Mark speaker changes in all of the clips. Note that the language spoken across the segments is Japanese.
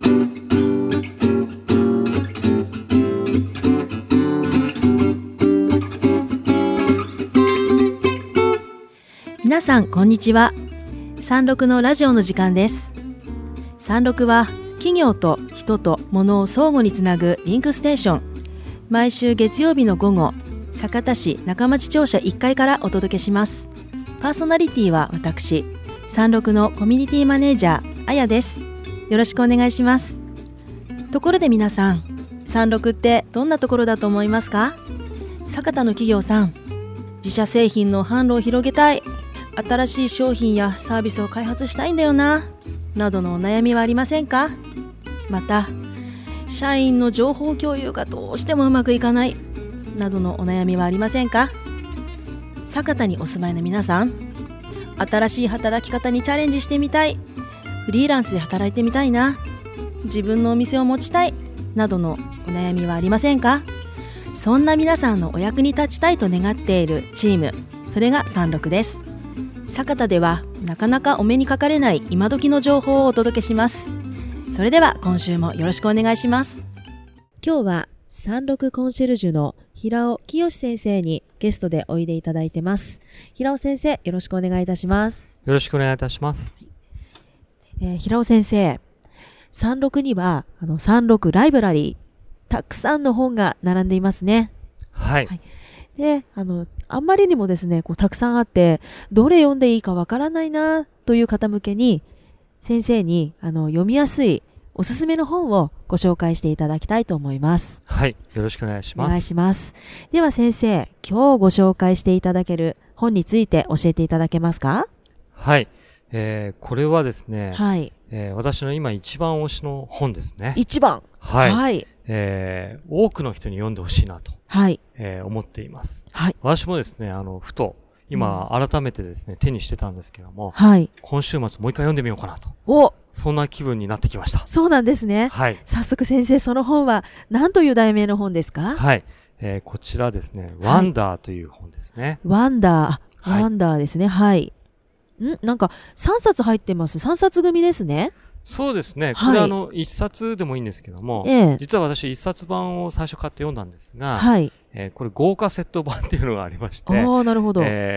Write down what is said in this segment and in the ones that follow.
Speaker 1: 皆さんこんにちは。36のラジオの時間です。36は企業と人と物を相互につなぐリンクステーション。毎週月曜日の午後、酒田市中町庁舎1階からお届けします。パーソナリティは私、36のコミュニティマネージャーあやです。よろしくお願いします。ところで皆さん、36ってどんなところだと思いますか？酒田の企業さん、自社製品の販路を広げたい、新しい商品やサービスを開発したいんだよな、などのお悩みはありませんか？また、社員の情報共有がどうしてもうまくいかない、などのお悩みはありませんか？酒田にお住まいの皆さん、新しい働き方にチャレンジしてみたい、フリーランスで働いてみたいな、自分のお店を持ちたい、などのお悩みはありませんか？そんな皆さんのお役に立ちたいと願っているチーム、それが36です。酒田ではなかなかお目にかかれない今時の情報をお届けします。それでは今週もよろしくお願いします。今日は36コンシェルジュの平尾清先生にゲストでおいでいただいてます。平尾先生、よろしくお願いいたします。
Speaker 2: よろしくお願いいたします。
Speaker 1: 平尾先生、36には36ライブラリー、たくさんの本が並んでいますね。
Speaker 2: はい。
Speaker 1: で、あんまりにもですね、たくさんあって、どれ読んでいいかわからないなという方向けに、先生に読みやすいおすすめの本をご紹介していただきたいと思います。
Speaker 2: はい。よろしくお願いします。
Speaker 1: お願いします。では先生、今日ご紹介していただける本について教えていただけますか？
Speaker 2: はい。これはですね、
Speaker 1: はい。
Speaker 2: 私の今一番推しの本ですね。
Speaker 1: 一番。
Speaker 2: はい。
Speaker 1: はい。
Speaker 2: 多くの人に読んでほしいなと、
Speaker 1: はい。
Speaker 2: 思っています。
Speaker 1: はい。
Speaker 2: 私もですね、ふと、今、改めてですね、手にしてたんですけども、
Speaker 1: はい。
Speaker 2: 今週末もう一回読んでみようかなと。
Speaker 1: お、
Speaker 2: そんな気分になってきました。
Speaker 1: そうなんですね。
Speaker 2: はい。
Speaker 1: 早速先生、その本は何という題名の本ですか？
Speaker 2: はい。こちらですね、ワンダーという本ですね。
Speaker 1: ワンダー。
Speaker 2: はい
Speaker 1: ワンダーですね。はい。なんか3冊入ってます。3冊組ですね。
Speaker 2: そうですね。こ
Speaker 1: はい
Speaker 2: れ一冊でもいいんですけども、
Speaker 1: ええ。
Speaker 2: 実は私一冊版を最初買って読んだんですが、
Speaker 1: はい。
Speaker 2: これ豪華セット版っていうのがありまして、
Speaker 1: ああ、なるほど。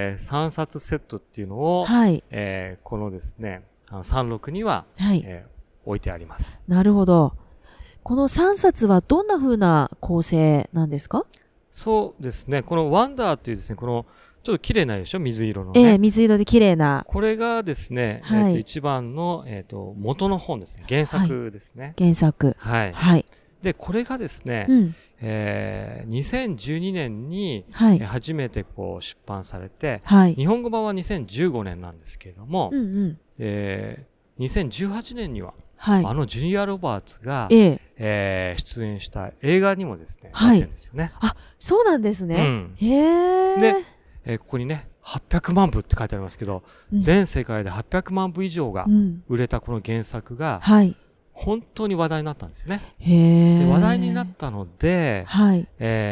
Speaker 2: 3冊セットっていうのを、
Speaker 1: はい。
Speaker 2: このですね、36には、
Speaker 1: はい。
Speaker 2: 置いてあります。
Speaker 1: なるほど。この3冊はどんな風な構成なんですか？
Speaker 2: そうですね。このワンダーっていうですね、このちょっと綺麗なでしょ、水色のね。
Speaker 1: 水色で綺麗な。
Speaker 2: これがですね、
Speaker 1: はい。
Speaker 2: 一番の、元の本ですね。原作ですね。
Speaker 1: 原作。
Speaker 2: はい。
Speaker 1: はい。
Speaker 2: で、これがですね、2012年に、
Speaker 1: はい。
Speaker 2: 初めてこう出版されて、
Speaker 1: はい。
Speaker 2: 日本語版は2015年なんですけれども、2018年には、
Speaker 1: はい。
Speaker 2: ジュニア・ロバーツが、
Speaker 1: 出
Speaker 2: 演した映画にもですね、
Speaker 1: はい
Speaker 2: なってるんですよね。
Speaker 1: あ、そうなんですね。
Speaker 2: うん。
Speaker 1: へえ。
Speaker 2: で、ここにね、800万部って書いてありますけど、全世界で800万部以上が売れたこの原作が、
Speaker 1: はい。
Speaker 2: 本当に話題になったんですよね。
Speaker 1: へえ。
Speaker 2: で話題になったので、
Speaker 1: はい。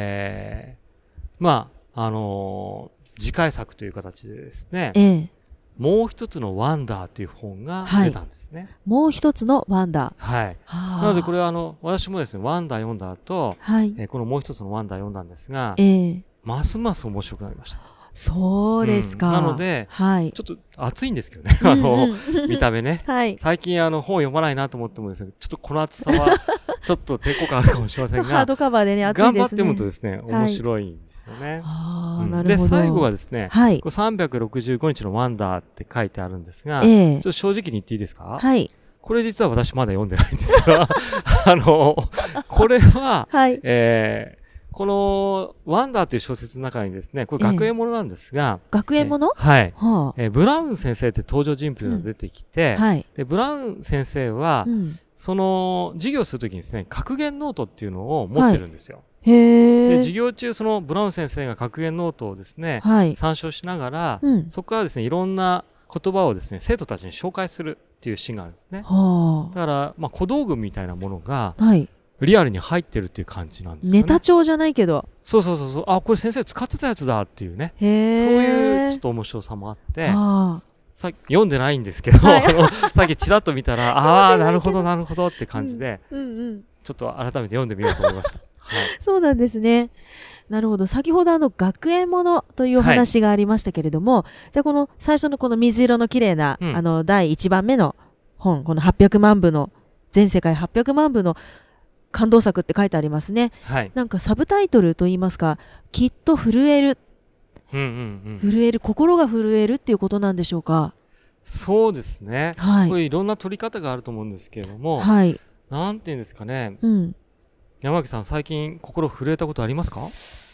Speaker 2: まあ、次回作という形でですね、もう一つのワンダーという本が出たんですね。
Speaker 1: もう一つのワンダー。
Speaker 2: はい。なのでこれは私もですね、ワンダー読んだ後、はい、このもう一つのワンダー読んだんですが、ますます面白くなりました。
Speaker 1: そうですか。
Speaker 2: なので、
Speaker 1: はい、
Speaker 2: ちょっと熱いんですけどね、見た目ね。はい、最近本読まないなと思ってもですね、ちょっとこの熱さはちょっと抵抗感あるかもしれませんが、
Speaker 1: ハードカバーでね、熱いですね。
Speaker 2: 頑張って読むとですね、面白いんですよね。
Speaker 1: なるほど。
Speaker 2: で、最後はですね、
Speaker 1: はい、
Speaker 2: 365日のワンダーって書いてあるんですが、ちょっと正直に言っていいですか？はい。これ実は私まだ読んでないんですけど、これは、はい、この、ワンダーという小説の中にですね、これ学園ものなんですが、
Speaker 1: 学園もの？
Speaker 2: はい、ブラウン先生って登場人物が出てきて、はい、で、ブラウン先生は、その、授業するときにですね、格言ノートっていうのを持ってるんですよ。はい、で、授業中、そのブラウン先生が格言ノートをですね、はい、参照しながら、そこからですね、いろんな言葉をですね、生徒たちに紹介するっていうシーンがあるんですね。だから、まあ、小道具みたいなものが、はい、リアルに入ってるっていう感じなんですよね。
Speaker 1: ネタ帳じゃないけど。
Speaker 2: そうそうそう。あ、これ先生使ってたやつだっていうね。そういうちょっと面白さもあって。 さっき読んでないんですけど、はい、さっきちらっと見たらああなるほどなるほどって感じで、ちょっと改めて読んでみようと思いました。はい、
Speaker 1: そうなんですね。なるほど。先ほど学園ものというお話がありましたけれども、はい、じゃあこの最初のこの水色の綺麗な、第1番目の本、この800万部の全世界800万部の感動作って書いてありますね。はい、なんかサブタイトルといいますか、きっと震える、震える、心が震えるっていうことなんでしょうか。
Speaker 2: そうですね。はい、これいろんな取り方があると思うんですけれども、はい、なんていうんですかね。山脇さん、最近心震えたことありますか？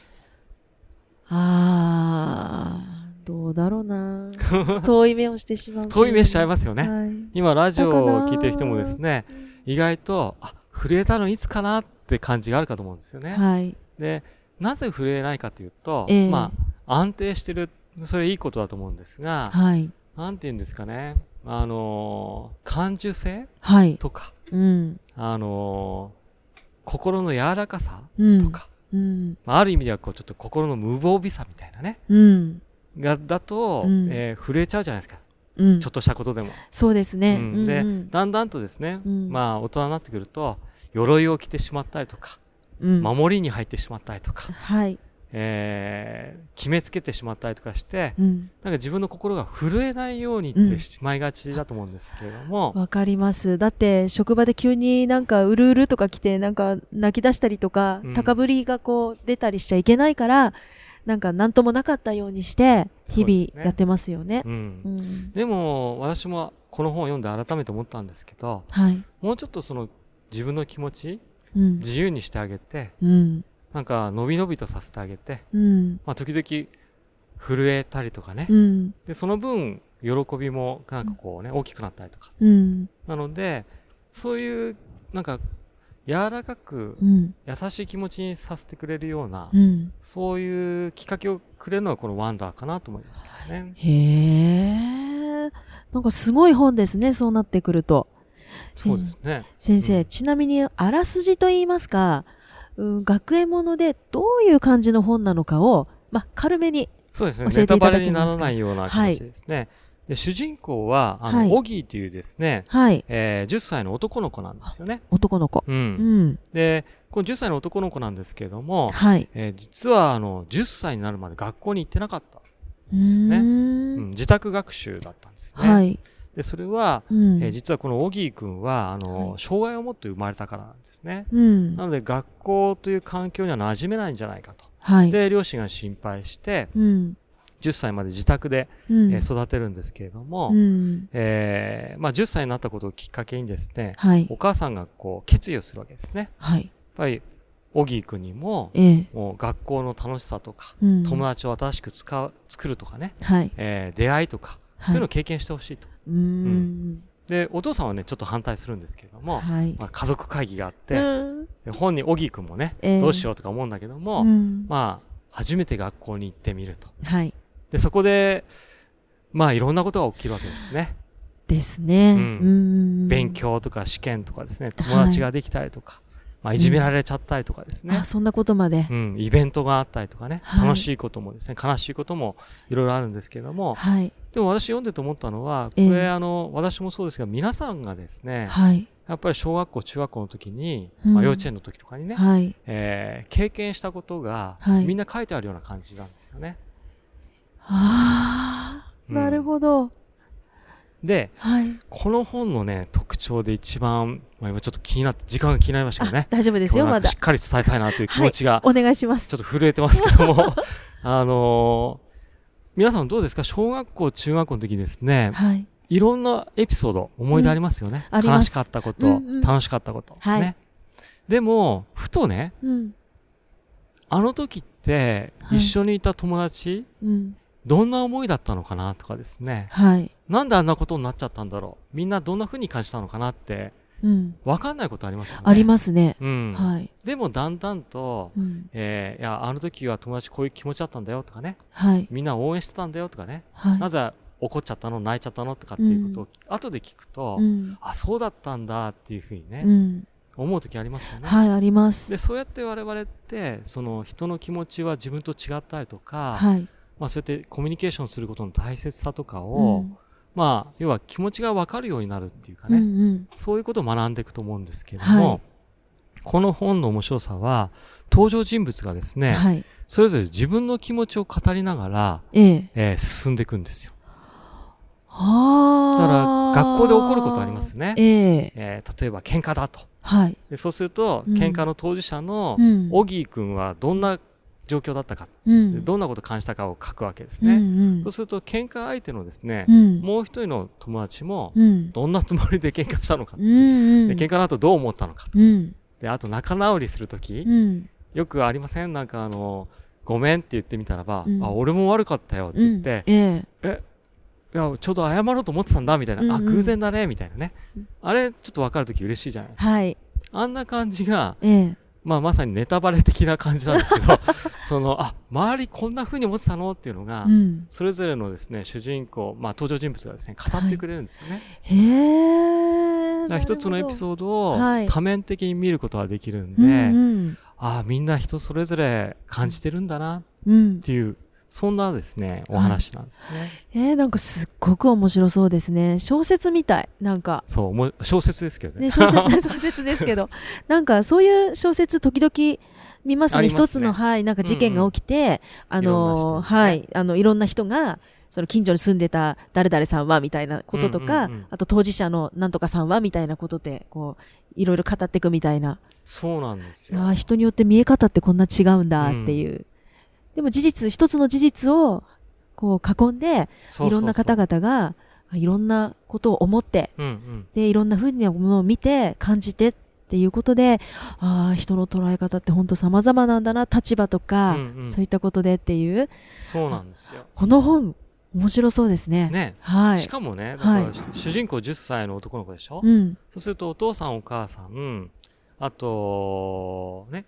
Speaker 1: どうだろうな。遠い目をしてしまう。
Speaker 2: 遠い目しちゃいますよね。はい、今ラジオを聞いてる人もですね、意外と震えたのいつかなって感じがあるかと思うんですよね。はい、で、なぜ震えないかというと、安定してる、それいいことだと思うんですが、はい、なんていうんですかね、感受性、とか、心の柔らかさとか、ある意味ではちょっと心の無防備さみたいなね、だと、震えちゃうじゃないですか、ちょっとしたことでも。
Speaker 1: そうですね。
Speaker 2: で、だんだんとですね、大人になってくると鎧を着てしまったりとか、守りに入ってしまったりとか、決めつけてしまったりとかして、なんか自分の心が震えないようにってしまいがちだと思うんですけれども。
Speaker 1: わかります。だって職場で急になんかうるうるとか来てなんか泣き出したりとか、高ぶりがこう出たりしちゃいけないから、なんか何ともなかったようにして日々やってますよね。
Speaker 2: でも私もこの本を読んで改めて思ったんですけど、もうちょっとその自分の気持ち、自由にしてあげて、なんかのびのびとさせてあげて、時々震えたりとかね、でその分喜びもなんかこうね、大きくなったりとか、なのでそういうなんか柔らかく優しい気持ちにさせてくれるような、そういうきっかけをくれるのがこのワンダーかなと思いますけどね。
Speaker 1: へー、なんかすごい本ですね、そうなってくると。
Speaker 2: そうですね。
Speaker 1: 先生、ちなみにあらすじといいますか、学園ものでどういう感じの本なのかを、軽めに教えていただけますか？そうですね。ネタバレにならないような感じですね。で主人公はオギーというですね、10歳の男の子なんですよね。男の子。
Speaker 2: でこの10歳の男の子なんですけれども、実は10歳になるまで学校に行ってなかったんですよね。自宅学習だったんですね。でそれは、実はこのオギー君は障害を持って生まれたからなんですね。なので学校という環境には馴染めないんじゃないかと。で両親が心配して、10歳まで自宅で、育てるんですけれども、10歳になったことをきっかけにですね、お母さんがこう決意をするわけですね。やっぱりオギー君にも、もう学校の楽しさとか、友達を新しく作るとかね、出会いとか、そういうのを経験してほしいと。でお父さんはねちょっと反対するんですけれども、家族会議があって、本人オギー君もね、どうしようとか思うんだけども、初めて学校に行ってみると。でそこでいろんなことが起きるわけですね。
Speaker 1: ですね。
Speaker 2: 勉強とか試験とかですね、友達ができたりとか、いじめられちゃったりとかですね。
Speaker 1: そんなことまで。
Speaker 2: イベントがあったりとかね、楽しいこともですね、悲しいこともいろいろあるんですけれども、でも私読んでて思ったのは、これ私もそうですが、皆さんがですね、やっぱり小学校、中学校の時に、幼稚園の時とかにね、経験したことが、みんな書いてあるような感じなんですよね。
Speaker 1: なるほど。
Speaker 2: で、この本のね特徴で一番、今ちょっと気になって時間が気になりましたよね。
Speaker 1: 大丈夫ですよ。まだ
Speaker 2: しっかり伝えたいなという気持ちが、
Speaker 1: お願いします。
Speaker 2: ちょっと震えてますけども皆さんどうですか？小学校中学校の時ですね、いろんなエピソード思い出ありますよね。悲しかったこと、楽しかったこと、ね。でもふとね、あの時って一緒にいた友達、どんな思いだったのかなとかですね、なんであんなことになっちゃったんだろう、みんなどんな風に感じたのかなって分かんないことありますよね。
Speaker 1: ありますね。
Speaker 2: でもだんだんと、いやあの時は友達こういう気持ちだったんだよとかね、みんな応援してたんだよとかね、なぜ怒っちゃったの泣いちゃったのとかっていうことを後で聞くと、あそうだったんだっていう風にね、思う時ありますよね。
Speaker 1: あります。
Speaker 2: でそうやって我々ってその人の気持ちは自分と違ったりとか、そうやってコミュニケーションすることの大切さとかを、 まあ要は気持ちが分かるようになるっていうかね、そういうことを学んでいくと思うんですけれども、この本の面白さは登場人物がですね、それぞれ自分の気持ちを語りながら、進んでいくんですよ。だから学校で起こることありますね。例えば喧嘩だと。でそうすると、喧嘩の当事者のオギー君はどんな状況だったか、どんなことを感じたかを書くわけですね。そうすると喧嘩相手のですね、もう一人の友達もどんなつもりで喧嘩したのか、で喧嘩の後どう思ったのか、であと仲直りするとき、よくありません？なんかごめんって言ってみたらば、あ、俺も悪かったよって言って、いやちょうど謝ろうと思ってたんだみたいな、あ、偶然だねみたいなね、あれちょっと分かるとき嬉しいじゃないですか。あんな感じが、まさにネタバレ的な感じなんですけど周りこんな風に思ってたのっていうのが、それぞれのですね主人公、登場人物がですね語ってくれるんですよね。だから一つのエピソードを多面的に見ることができるんで、みんな人それぞれ感じてるんだなっていう、そんなですねお話なんですね。
Speaker 1: なんかすっごく面白そうですね。小説みたい。なんか
Speaker 2: そう小説ですけどね。
Speaker 1: 小説ですけどなんかそういう小説時々見ますね。一つのなんか事件が起きて、いろんな人がその近所に住んでた誰々さんはみたいなこととか、あと当事者のなんとかさんはみたいなことでこういろいろ語っていくみたいな。
Speaker 2: そうなんですよ。
Speaker 1: 人によって見え方ってこんな違うんだっていう。でも一つの事実をこう囲んで、いろんな方々がいろんなことを思って、でいろんな風なものを見て感じてっていうことで、人の捉え方って本当様々なんだな、立場とか、そういったことでっていう。
Speaker 2: そうなんですよ。
Speaker 1: この本面白そうですね。
Speaker 2: しかもね、だから主人公10歳の男の子でしょ。そうするとお父さんお母さん、あとね、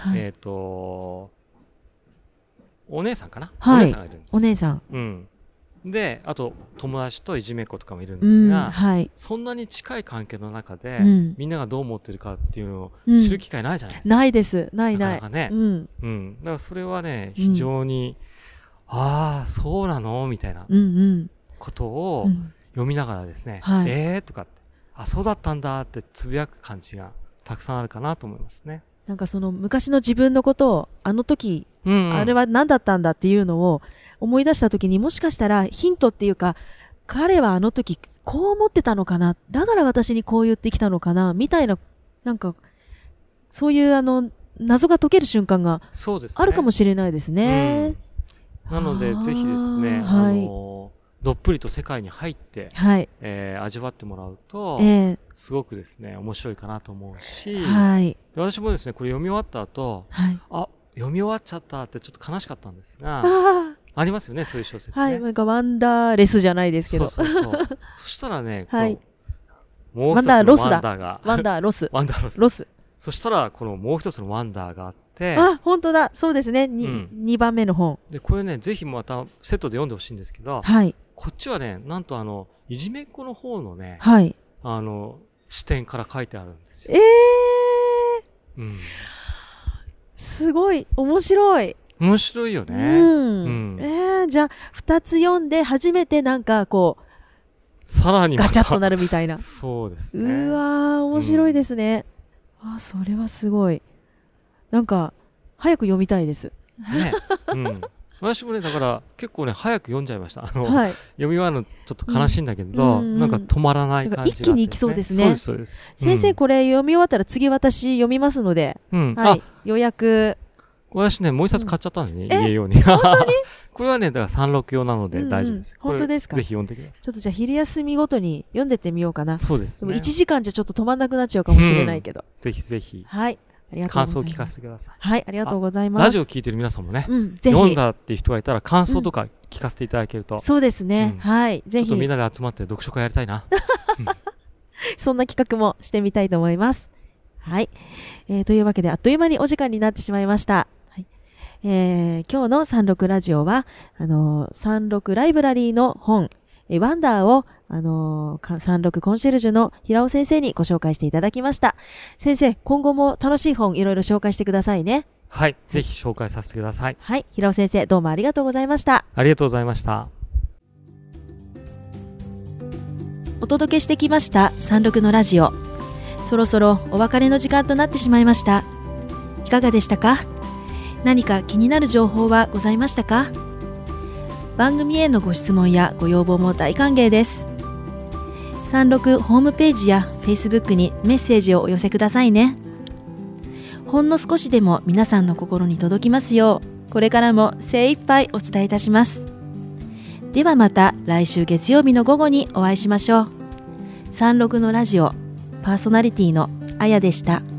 Speaker 2: お姉さんかな、お姉さんがいるんですよ。
Speaker 1: お姉さん。
Speaker 2: で、あと友達といじめっ子とかもいるんですが、そんなに近い関係の中で、みんながどう思ってるかっていうのを知る機会ないじゃないですか。
Speaker 1: ないです。ない。
Speaker 2: なかなかね。だからそれはね、非常に、そうなのみたいなことを読みながらですね、とかって、そうだったんだってつぶやく感じがたくさんあるかなと思いますね。
Speaker 1: なんかその昔の自分のことをあの時、あれは何だったんだっていうのを思い出した時に、もしかしたらヒントっていうか、彼はあの時こう思ってたのかな、だから私にこう言ってきたのかなみたいな、なんかそういう謎が解ける瞬間があるかもしれないですね。
Speaker 2: なのでぜひですね、どっぷりと世界に入って、味わってもらうと、すごくですね面白いかなと思うし、私もですねこれ読み終わった後、読み終わっちゃったってちょっと悲しかったんですが、ありますよね、そういう小説ね。
Speaker 1: なんかワンダーレスじゃないですけど、そ
Speaker 2: したらね、もう一つのワンダーが
Speaker 1: ワンダーロス。
Speaker 2: そしたらこのもう一つのワンダーがあって、
Speaker 1: 本当だ、そうですね。2番目の本
Speaker 2: で、これねぜひまたセットで読んでほしいんですけど、こっちはね、なんといじめっ子の方のね、視点から書いてあるんですよ。
Speaker 1: すごい面白い。
Speaker 2: 面白いよね。
Speaker 1: じゃあ2つ読んで初めてなんかこう
Speaker 2: さらに
Speaker 1: ガチャッとなるみたいな。
Speaker 2: そうですね。
Speaker 1: 面白いですね。それはすごい。なんか早く読みたいです。
Speaker 2: 私もね、だから結構ね早く読んじゃいました。読み終わるのちょっと悲しいんだけど、なんか止まらない感じが、
Speaker 1: 一気にいきそうですね。
Speaker 2: そうです。
Speaker 1: 先生、これ読み終わったら次私読みますので、予約。
Speaker 2: 私ね、もう一冊買っちゃったんですね、家用に。これはね、だから36用なので大丈夫です。
Speaker 1: 本当ですか？
Speaker 2: ぜひ読んでください。
Speaker 1: ちょっとじゃあ昼休みごとに読んでってみようかな。
Speaker 2: そうですね。
Speaker 1: 1時間じゃちょっと止まんなくなっちゃうかもしれないけど。
Speaker 2: ぜひぜひ。
Speaker 1: はい。
Speaker 2: 感想を聞かせてください。
Speaker 1: はい、ありがとうございます。
Speaker 2: ラジオ聞いてる皆さんもね、読んだっていう人がいたら感想とか聞かせていただけると。
Speaker 1: そうですね。はい、ぜひ。
Speaker 2: ちょっとみんなで集まって読書会やりたいな。
Speaker 1: そんな企画もしてみたいと思います。はい。というわけであっという間にお時間になってしまいました。今日の36ラジオは36ライブラリーの本ワンダーを36コンシェルジュの平尾先生にご紹介していただきました。先生、今後も楽しい本いろいろ紹介してくださいね。
Speaker 2: はい、ぜひ紹介させてください。
Speaker 1: はい、平尾先生どうもありがとうございました。
Speaker 2: ありがとうございました。
Speaker 1: お届けしてきました36のラジオ。そろそろお別れの時間となってしまいました。いかがでしたか？何か気になる情報はございましたか？番組へのご質問やご要望も大歓迎です。36ホームページや Facebook にメッセージをお寄せくださいね。ほんの少しでも皆さんの心に届きますよう、これからも精一杯お伝えいたします。ではまた来週月曜日の午後にお会いしましょう。36のラジオパーソナリティのあやでした。